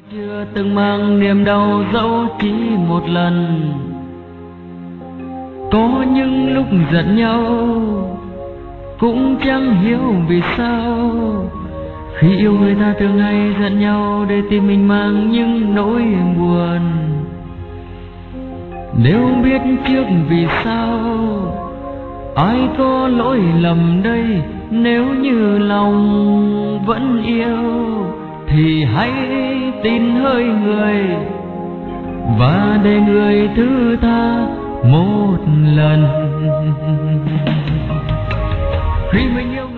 Chưa từng mang niềm đau dẫu chỉ một lần. Có những lúc giận nhau cũng chẳng hiểu vì sao, khi yêu người ta thường hay giận nhau để tim mình mang những nỗi buồn. Nếu biết trước vì sao ai có lỗi lầm đây, nếu như lòng vẫn yêu thì hãy tin hơi người và để người thứ tha một lần. Khi mình yêu